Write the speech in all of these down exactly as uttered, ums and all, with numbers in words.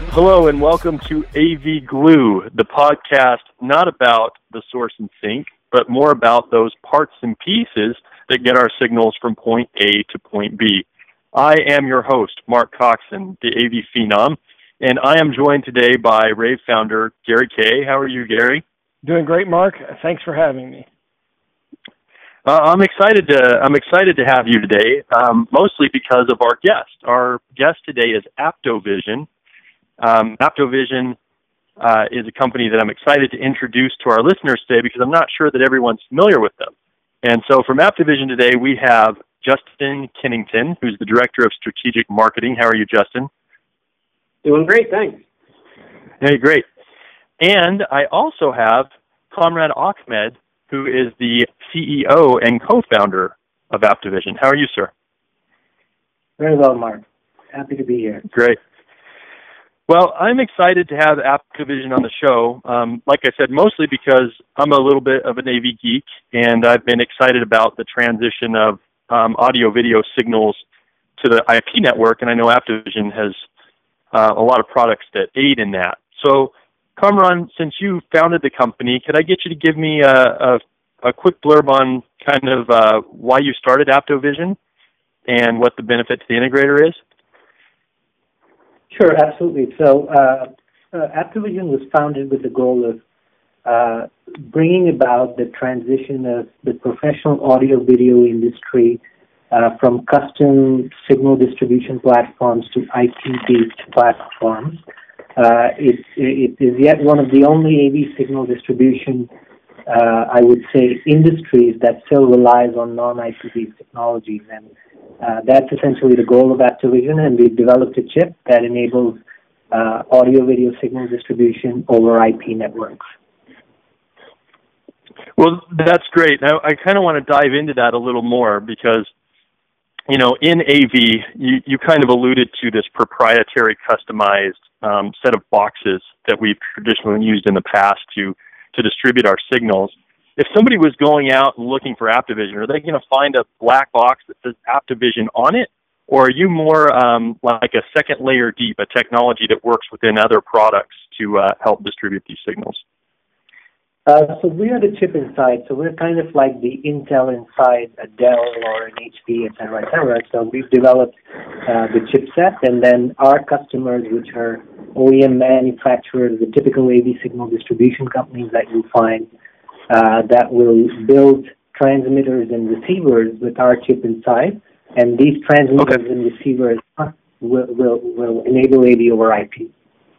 Hello and welcome to A V Glue, the podcast not about the source and sink, but more about those parts and pieces that get our signals from point A to point B. I am your host, Mark Coxon, the A V Phenom, and I am joined today by Rave founder Gary Kay. How are you, Gary? Doing great, Mark. Thanks for having me. Uh, I'm excited to I'm excited to have you today, um, mostly because of our guest. Our guest today is AptoVision. Um, AptoVision uh, is a company that I'm excited to introduce to our listeners today because I'm not sure that everyone's familiar with them. And so from AptoVision today, we have Justin Kennington, who's the Director of Strategic Marketing. How are you, Justin? Doing great, thanks. Hey, great. And I also have Kamran Ahmed, who is the C E O and co-founder of AptoVision. How are you, sir? Very well, Mark. Happy to be here. Great. Well, I'm excited to have AptoVision on the show, um, like I said, mostly because I'm a little bit of a A V geek, and I've been excited about the transition of um, audio-video signals to the I P network, and I know AptoVision has uh, a lot of products that aid in that. So, Kamran, since you founded the company, could I get you to give me a, a, a quick blurb on kind of uh, why you started AptoVision and what the benefit to the integrator is? Sure, absolutely. So uh, uh, AptoVision was founded with the goal of uh, bringing about the transition of the professional audio-video industry uh, from custom signal distribution platforms to I P-based platforms. Uh, it, it is yet one of the only A V signal distribution, uh, I would say, industries that still relies on non-I P-based technologies. And uh, that's essentially the goal of AptoVision, and we've developed a chip that enables uh, audio-video signal distribution over I P networks. Well, that's great. Now, I kind of want to dive into that a little more because, you know, in A V, you, you kind of alluded to this proprietary customized um, set of boxes that we've traditionally used in the past to, to distribute our signals. If somebody was going out and looking for AptoVision, are they going to find a black box that says AptoVision on it? Or are you more um, like a second layer deep, a technology that works within other products to uh, help distribute these signals? Uh, so we are the chip inside, so we're kind of like the Intel inside a Dell or an H P, et cetera, et cetera. So we've developed uh, the chipset, and then our customers, which are O E M manufacturers, the typical A V signal distribution companies that you find, uh, that will build transmitters and receivers with our chip inside, and these transmitters okay. and receivers will, will, will enable A V over I P.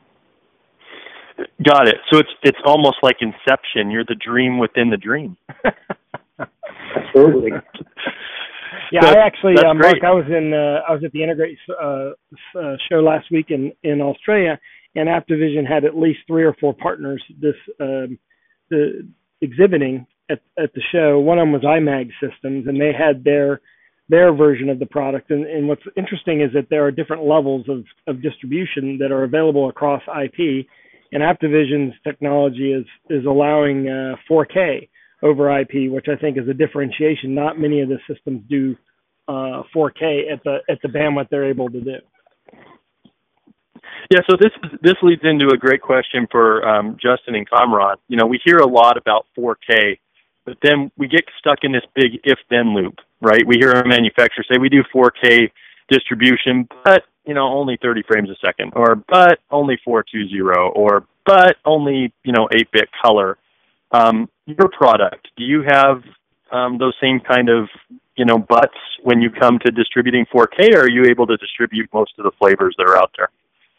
Got it. So it's it's almost like Inception. You're the dream within the dream. Absolutely. Yeah, I actually, uh, Mark, I was in uh, I was at the Integrate uh, uh, show last week in, in Australia, and AptoVision had at least three or four partners this um, the exhibiting at at the show. One of them was iMag Systems, and they had their their version of the product. And, and what's interesting is that there are different levels of, of distribution that are available across I P. And AptoVision's technology is is allowing uh, four K over I P, which I think is a differentiation. Not many of the systems do uh, four K at the at the bandwidth they're able to do. Yeah, so this this leads into a great question for um, Justin and Kamran. You know, we hear a lot about four K, but then we get stuck in this big if-then loop, right? We hear a manufacturer say we do four K distribution, but you know, only thirty frames a second, or but only four twenty, or but only, you know, eight bit color. Um, your product, do you have um, those same kind of, you know, buts when you come to distributing four K, or are you able to distribute most of the flavors that are out there?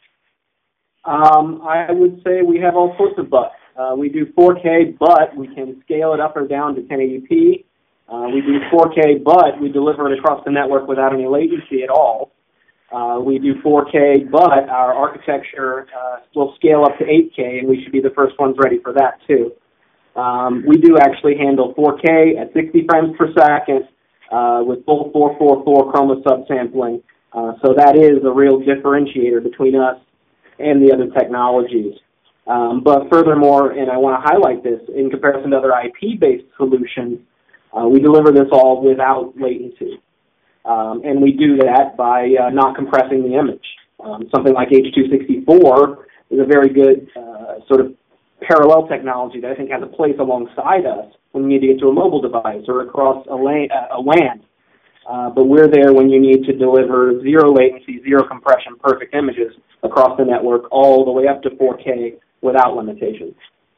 Um, I would say we have all sorts of buts. Uh, we do four K, but we can scale it up or down to ten eighty p. Uh, we do four K, but we deliver it across the network without any latency at all. Uh, we do four K, but our architecture uh, will scale up to eight K, and we should be the first ones ready for that, too. Um, we do actually handle four K at sixty frames per second uh, with full four four four chroma subsampling. Uh, so that is a real differentiator between us and the other technologies. Um, but furthermore, and I want to highlight this, in comparison to other I P-based solutions, uh, we deliver this all without latency. Um, and we do that by uh, not compressing the image. Um, something like H two sixty-four is a very good uh, sort of parallel technology that I think has a place alongside us when you need to get to a mobile device or across a, LAN, uh, a W A N. Uh, but we're there when you need to deliver zero latency, zero compression, perfect images across the network all the way up to four K without limitations.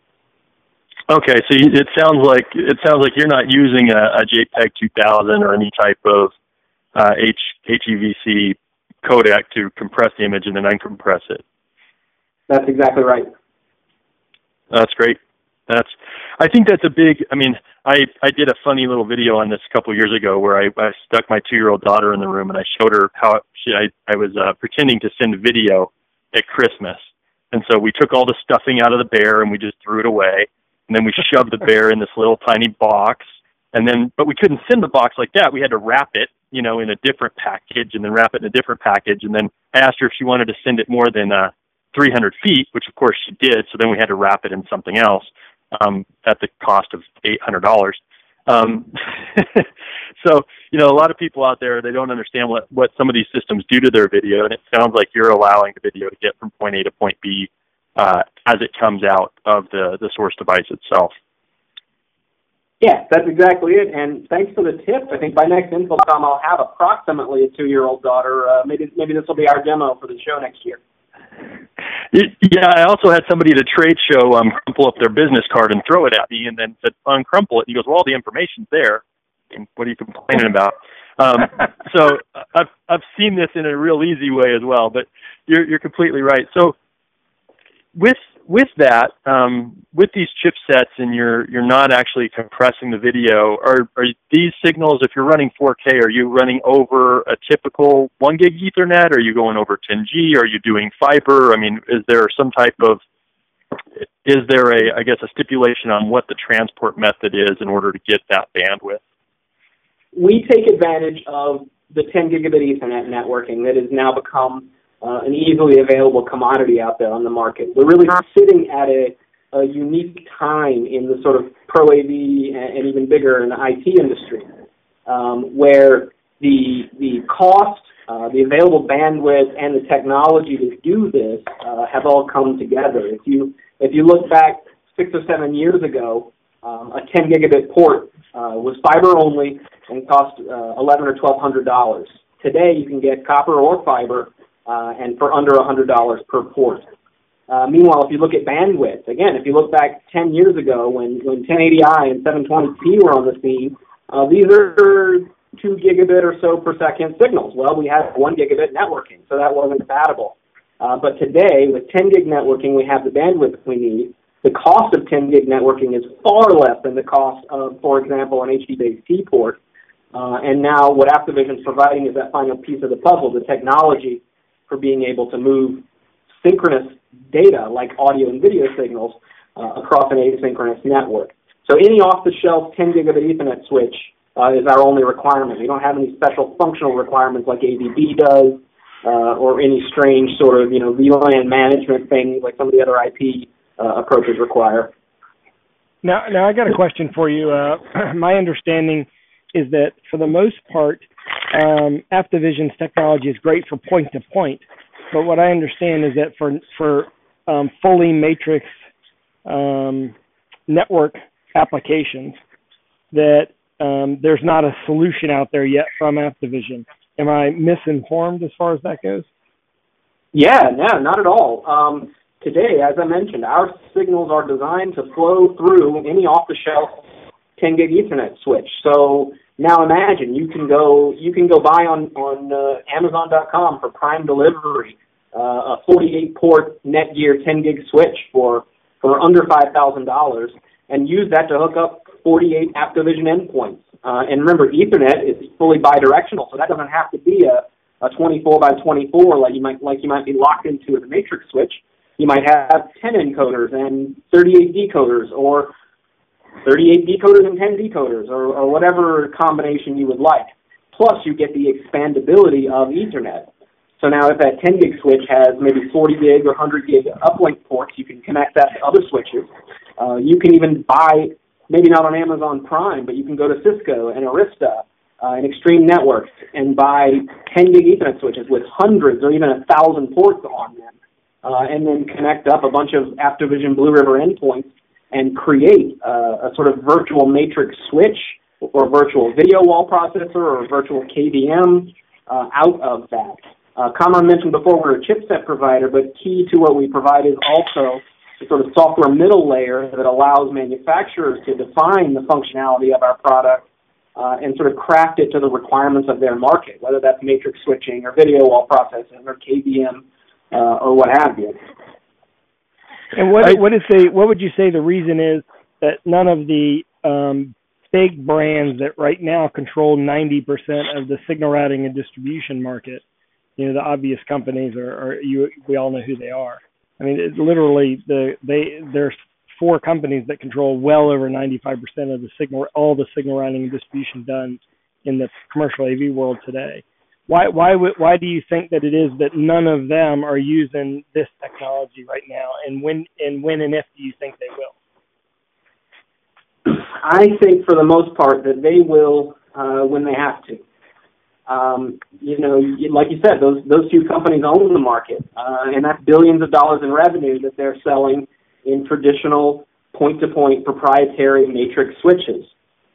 Okay, so you, it sounds like it sounds like you're not using a, a JPEG two thousand or any type of uh, H, H E V C codec to compress the image and then uncompress it. That's exactly right. That's great. That's, I think that's a big, I mean, I, I did a funny little video on this a couple of years ago where I, I stuck my two-year-old daughter in the room and I showed her how she, I, I was uh, pretending to send a video at Christmas. And so we took all the stuffing out of the bear and we just threw it away. And then we shoved the bear in this little tiny box. And then, but we couldn't send the box like that. We had to wrap it, you know, in a different package and then wrap it in a different package. And then I asked her if she wanted to send it more than uh, three hundred feet, which of course she did. So then we had to wrap it in something else um, at the cost of eight hundred dollars. Um, so, you know, a lot of people out there, they don't understand what, what some of these systems do to their video. And it sounds like you're allowing the video to get from point A to point B uh, as it comes out of the, the source device itself. Yeah, that's exactly it. And thanks for the tip. I think by next InfoComm, I'll have approximately a two-year-old daughter. Uh, maybe maybe this will be our demo for the show next year. Yeah, I also had somebody at a trade show um, crumple up their business card and throw it at me and then said, uncrumple it. He goes, well, all the information's there. And what are you complaining about? Um, so I've, I've seen this in a real easy way as well, but you're, you're completely right. So with with that, um, with these chipsets and you're you're not actually compressing the video, are, are these signals, if you're running four K, are you running over a typical one gig Ethernet? Are you going over ten G? Are you doing fiber? I mean, is there some type of, is there a, I guess, a stipulation on what the transport method is in order to get that bandwidth? We take advantage of the ten gigabit Ethernet networking that has now become Uh, an easily available commodity out there on the market. We're really sitting at a, a unique time in the sort of pro A V and, and even bigger in the I T industry, um, where the the cost, uh, the available bandwidth, and the technology to do this uh, have all come together. If you if you look back six or seven years ago, um, a ten gigabit port uh, was fiber only and cost uh, eleven or twelve hundred dollars. Today, you can get copper or fiber. Uh, and for under one hundred dollars per port. Uh, meanwhile, if you look at bandwidth, again, if you look back ten years ago when, when ten eighty i and seven twenty p were on the scene, uh, these are two gigabit or so per second signals. Well, we had one gigabit networking, so that wasn't compatible. Uh, but today, with ten gig networking, we have the bandwidth we need. The cost of ten gig networking is far less than the cost of, for example, an H D base T port. Uh, and now what Aptovision is providing is that final piece of the puzzle, the technology for being able to move synchronous data like audio and video signals uh, across an asynchronous network. So any off-the-shelf ten gigabit Ethernet switch uh, is our only requirement. We don't have any special functional requirements like A V B does uh, or any strange sort of, you know, V LAN management thing like some of the other I P uh, approaches require. Now, now I got a question for you. Uh, my understanding is that for the most part, Um, Aptovision's technology is great for point-to-point, but what I understand is that for for um, fully matrix um, network applications, that um, there's not a solution out there yet from Aptovision. Am I misinformed as far as that goes? Yeah, no, not at all. Um, today, as I mentioned, our signals are designed to flow through any off-the-shelf ten gig Ethernet switch. So now imagine you can go you can go buy on on uh, Amazon dot com for Prime delivery uh, a forty-eight port Netgear ten gig switch for for under five thousand dollars and use that to hook up forty-eight Aptovision endpoints. Uh, and remember, Ethernet is fully bidirectional, so that doesn't have to be a, a twenty-four by twenty-four like you might like you might be locked into with a matrix switch. You might have ten encoders and thirty-eight decoders, or thirty-eight decoders and ten decoders, or, or whatever combination you would like. Plus, you get the expandability of Ethernet. So now if that ten gig switch has maybe forty gig or one hundred gig uplink ports, you can connect that to other switches. Uh, you can even buy, maybe not on Amazon Prime, but you can go to Cisco and Arista uh, in Extreme Networks and buy ten gig Ethernet switches with hundreds or even a thousand ports on them, uh, and then connect up a bunch of Aptovision Blue River endpoints and create uh, a sort of virtual matrix switch or virtual video wall processor or virtual K V M uh, out of that. Uh, Kamran mentioned before we're a chipset provider, but key to what we provide is also a sort of software middle layer that allows manufacturers to define the functionality of our product uh, and sort of craft it to the requirements of their market, whether that's matrix switching or video wall processing or K V M uh, or what have you. And what what is the what would you say the reason is that none of the um, big brands that right now control ninety percent of the signal routing and distribution market, you know, the obvious companies are, are you we all know who they are. I mean, it's literally the they there's four companies that control well over ninety-five percent of the signal all the signal routing and distribution done in the commercial A V world today. Why why why do you think that it is that none of them are using this technology right now, and when and when and if do you think they will? I think for the most part that they will uh, when they have to. Um, you know, like you said, those those two companies own the market, uh, and that's billions of dollars in revenue that they're selling in traditional point-to-point proprietary matrix switches.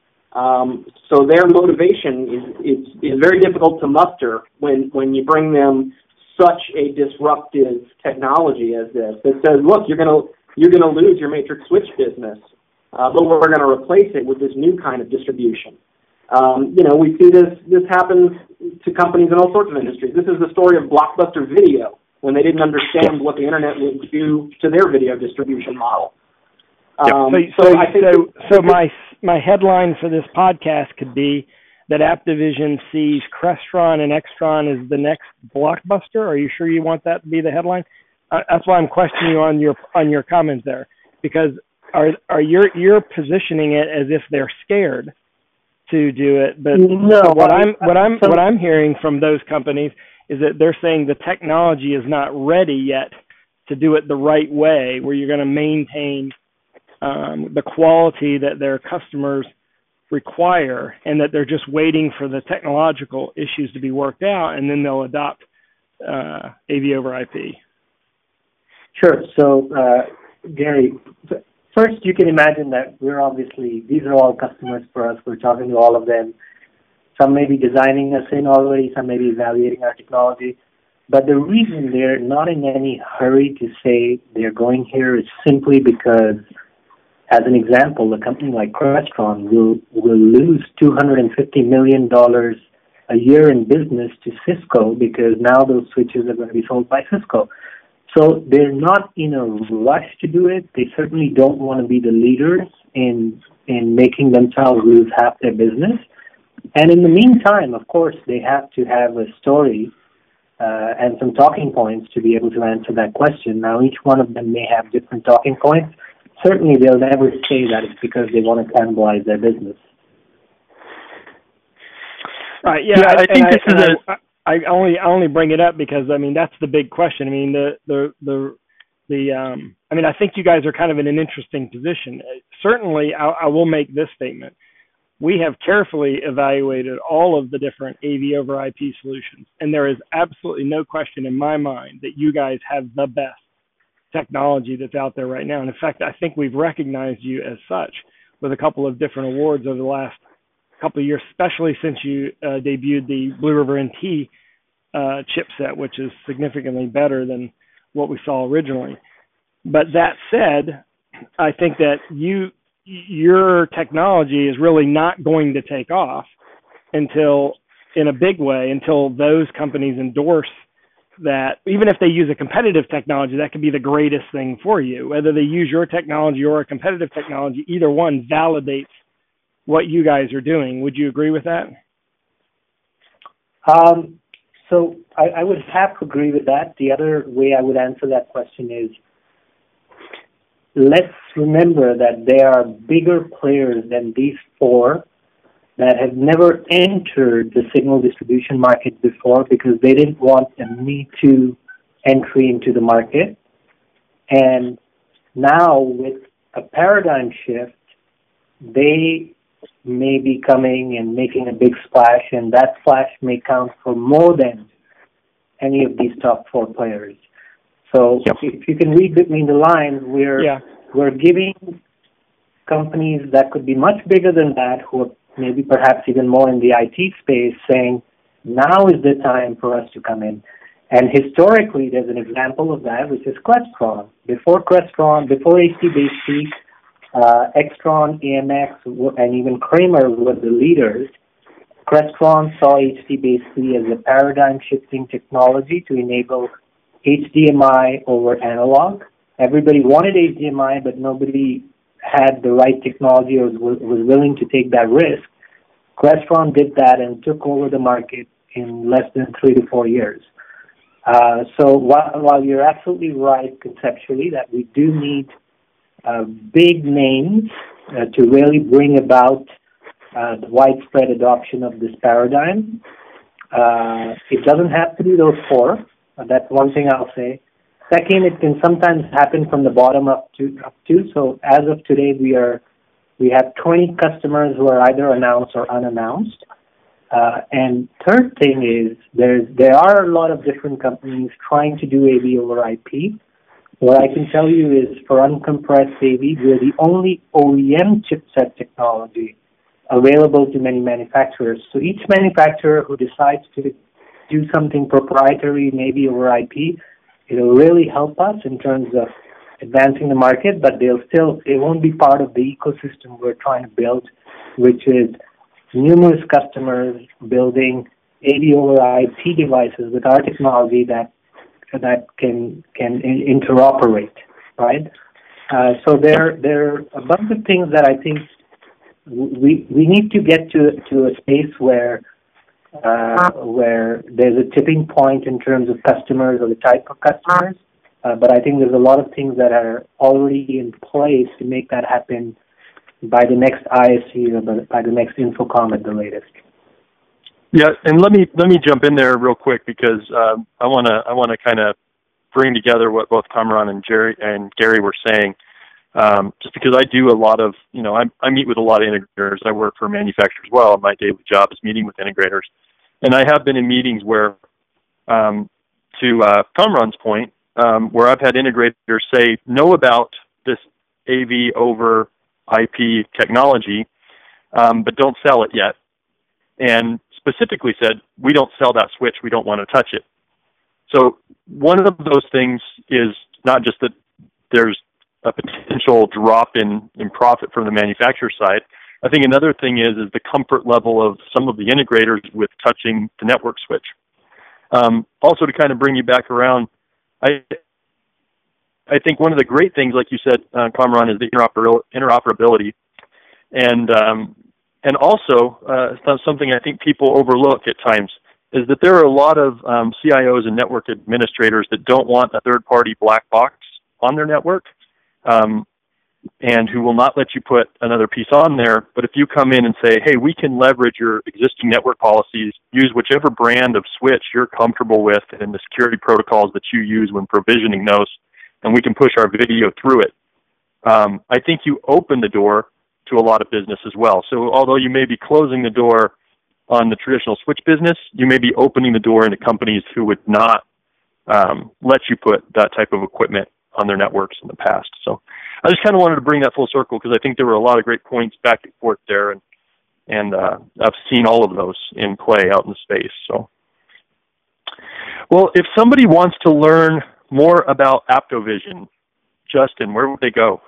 Um, so their motivation is, is is very difficult to muster when when you bring them such a disruptive technology as this that says, look, you're gonna you're gonna lose your matrix switch business, uh, but we're going to replace it with this new kind of distribution. Um, you know, we see this this happens to companies in all sorts of industries. This is the story of Blockbuster Video when they didn't understand what the internet would do to their video distribution model. Um, so, so, so, I think so, so my my headline for this podcast could be that Aptovision sees Crestron and Extron as the next Blockbuster. Are you sure you want that to be the headline? Uh, that's why I'm questioning you on your on your comments there, because are are you're you're positioning it as if they're scared to do it, but no, what I'm what I'm what I'm hearing from those companies is that they're saying the technology is not ready yet to do it the right way, where you're going to maintain um, the quality that their customers require, and that they're just waiting for the technological issues to be worked out, and then they'll adopt uh, A V over I P. Sure. So, uh, Gary, first, you can imagine that we're obviously, these are all customers for us. We're talking to all of them. Some may be designing us in already. Some may be evaluating our technology. But the reason they're not in any hurry to say they're going here is simply because, as an example, a company like Crestron will, will lose two hundred fifty million dollars a year in business to Cisco because now those switches are going to be sold by Cisco. So they're not in a rush to do it. They certainly don't want to be the leaders in in making themselves lose half their business. And in the meantime, of course, they have to have a story uh, and some talking points to be able to answer that question. Now, each one of them may have different talking points. Certainly, they'll never say that it's because they want to cannibalize their business. Right. Yeah, yeah I, I think this I, is a... I, I only I only bring it up because I mean that's the big question. I mean the the the the um I mean I think you guys are kind of in an interesting position. Certainly, I, I will make this statement: we have carefully evaluated all of the different A V over I P solutions, and there is absolutely no question in my mind that you guys have the best technology that's out there right now. And in fact, I think we've recognized you as such with a couple of different awards over the last couple of years, especially since you uh, debuted the Blue River N T uh, chipset, which is significantly better than what we saw originally. But that said, I think that you your technology is really not going to take off until, in a big way, until those companies endorse that. Even if they use a competitive technology, that could be the greatest thing for you. Whether they use your technology or a competitive technology, either one validates what you guys are doing. Would you agree with that? Um, so I, I would have to agree with that. The other way I would answer that question is, let's remember that there are bigger players than these four that have never entered the signal distribution market before because they didn't want a Me Too entry into the market. And now with a paradigm shift, they may be coming and making a big splash, and that splash may count for more than any of these top four players. So yep. if you can read between the lines, we're yeah. we're giving companies that could be much bigger than that, who are maybe perhaps even more in the I T space, saying, now is the time for us to come in. And historically, there's an example of that, which is Crestron. Before Crestron, before H D B A S E, uh, Extron, A M X, and even Kramer were the leaders. Crestron saw H D B A S E as a paradigm-shifting technology to enable H D M I over analog. Everybody wanted H D M I, but nobody had the right technology or was, was willing to take that risk. Crestron did that and took over the market in less than three to four years. Uh, so while, while you're absolutely right conceptually that we do need uh, big names uh, to really bring about uh, the widespread adoption of this paradigm, uh, it doesn't have to be those four. Uh, that's one thing I'll say. Second, it can sometimes happen from the bottom up to up to. So as of today, we are we have twenty customers who are either announced or unannounced. Uh, and third thing is there's there are a lot of different companies trying to do A V over I P. What I can tell you is for uncompressed A V, we're the only O E M chipset technology available to many manufacturers. So each manufacturer who decides to do something proprietary, maybe over I P, it'll really help us in terms of advancing the market, but they'll still, it won't be part of the ecosystem we're trying to build, which is numerous customers building A V over I P devices with our technology that that can can interoperate, right? Uh, so there there are a bunch of things that I think we we need to get to to a space where uh, where there's a tipping point in terms of customers or the type of customers. Uh, but I think there's a lot of things that are already in place to make that happen by the next I S C or by the next Infocom at the latest. Yeah, and let me let me jump in there real quick because um, I want to I want to kind of bring together what both Kamran and Jerry and Gary were saying. Um, just because I do a lot of, you know, I, I meet with a lot of integrators. I work for manufacturers as well. My daily job is meeting with integrators. And I have been in meetings where, um, to uh, Kamran's point, um, where I've had integrators say, know about this A V over I P technology, um, but don't sell it yet. And specifically said, we don't sell that switch. We don't want to touch it. So one of those things is not just that there's a potential drop in, in profit from the manufacturer side. I think another thing is is the comfort level of some of the integrators with touching the network switch. Um, also, to kind of bring you back around, I I think one of the great things, like you said, uh, Kamran, is the interoper- interoperability, and um, and also uh, something I think people overlook at times is that there are a lot of um, C I Os and network administrators that don't want a third-party black box on their network. Um, and who will not let you put another piece on there. But if you come in and say, hey, we can leverage your existing network policies, use whichever brand of switch you're comfortable with and the security protocols that you use when provisioning those, and we can push our video through it, um, I think you open the door to a lot of business as well. So although you may be closing the door on the traditional switch business, you may be opening the door into companies who would not um, let you put that type of equipment on their networks in the past. So I just kind of wanted to bring that full circle because I think there were a lot of great points back and forth there, and and uh, I've seen all of those in play out in space. So, well, if somebody wants to learn more about AptoVision, Justin, where would they go?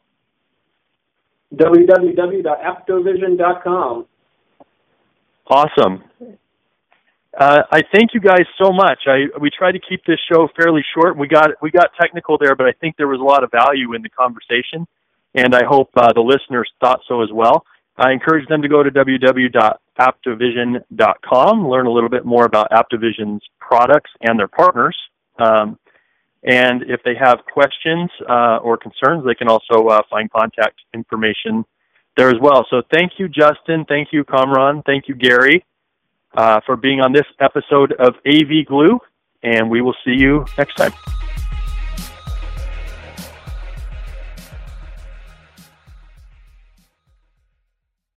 w w w dot aptovision dot com. Awesome. Uh, I thank you guys so much. I we tried to keep this show fairly short. We got we got technical there, but I think there was a lot of value in the conversation, and I hope uh, the listeners thought so as well. I encourage them to go to w w w dot aptovision dot com, learn a little bit more about AptoVision's products and their partners. Um, and if they have questions uh, or concerns, they can also uh, find contact information there as well. So thank you, Justin. Thank you, Kamran. Thank you, Gary. Uh, for being on this episode of A V Glue, and we will see you next time.